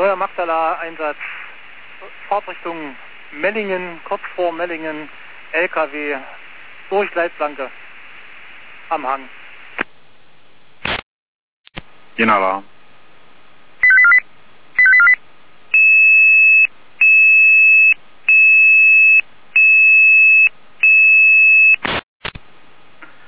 neuer Magdala-Einsatz, Fahrtrichtung Mellingen, kurz vor Mellingen, LKW durch Leitplanke am Hang. Genala.